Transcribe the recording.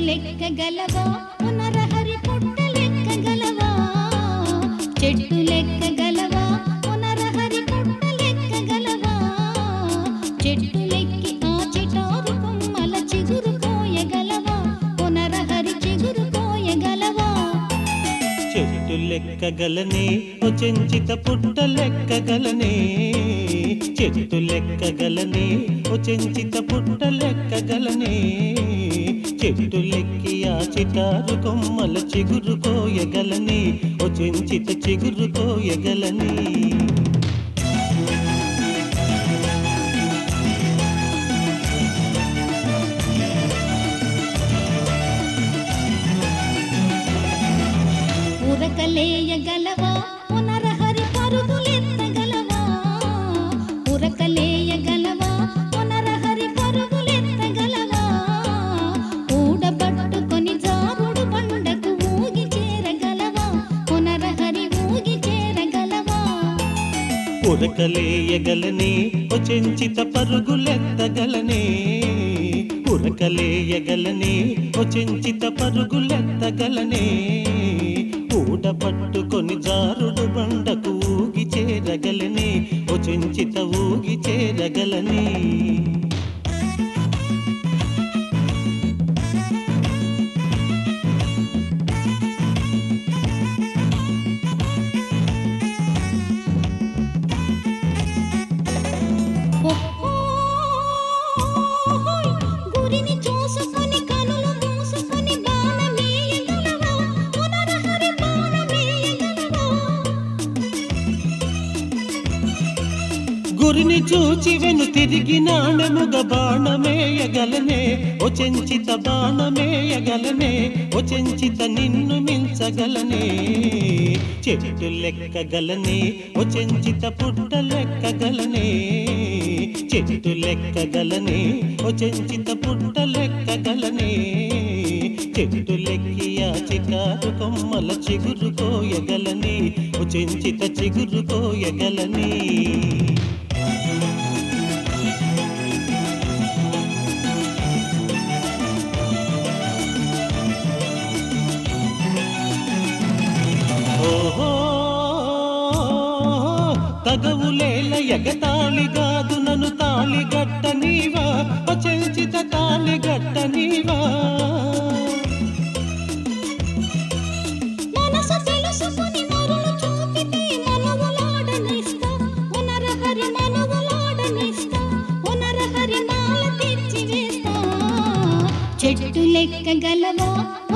లెక్కగలవా నరహరి పుట్ట లెక్కగలవా చెట్టు లెక్కగలవా నరహరి పుట్ట లెక్కగలవా చెట్టు లెక్కి ఆ చిటారు కొమ్మల చిగురు కోయగలవా నరహరి చిగురు కోయగలవా చెట్టు లెక్కగలనే ఓ చెంచిత పుట్ట లెక్కగలనే చెట్టు లెక్కగలనే ఓ చెంచిత పుట్ట లెక్కగలనే చెట్టు లెక్కి ఆ చిటారు కొమ్మల చిగురు కోయగలనే ఓ చెంచిత చిగురు కోయగలనే ఉరకలేయగలవా నరహరి పరుగులెత్తగలవా ఉరకలేయగలవా నరహరి పరుగులెత్తగలవా ఊడబట్టుకొని జారుడు బండకు ఊగి చేరగలవా నరహరి ఊగి చేరగలవా ఉరకలేయగలనే ఓ చెంచిత పరుగులెత్తగలనే ఉరకలేయగలనే ఓ చెంచిత పరుగులెత్తగలనే ఊడ పట్టుకొని జారుడు బండకు ఊగి చేరగలనే ఓ చెంచిత ఊగి చేరగలనే గురిని చూసుకొని కనులు మూసుకొని బాణమేయగలవా నరహరి బాణమేయగలవా గురిని చూచి వెను తిరిగి నాణెముగ బాణమేయగలనే ఓ చెంచిత బాణమేయగలనే ఓ చెంచిత నిన్ను మించగలనే చెట్టు లెక్కగలనే ఓ చెంచిత పుట్ట లెక్కగలనే చెట్టు లెక్కగలనే ఓ చెంచిత పుట్ట లెక్కగలనే చెట్టు లెక్కి ఆ చిటారు కొమ్మల చిగురు కోయగలనే ఓ చెంచిత చిగురు కోయగలనే ఓహో తగవులేల ఎగతాళిగాదు నన్ను తాళిగట్ట నీవా ఓ చెంచిత తాళిగట్ట నీవా మనసు తెలుసుకొని మరులు చూపితే మనవులాడనిస్తా నరహరి మనవులాడనిస్తా నరహరి మాల తెచ్చి వేస్తా చెట్టు లెక్కగలవా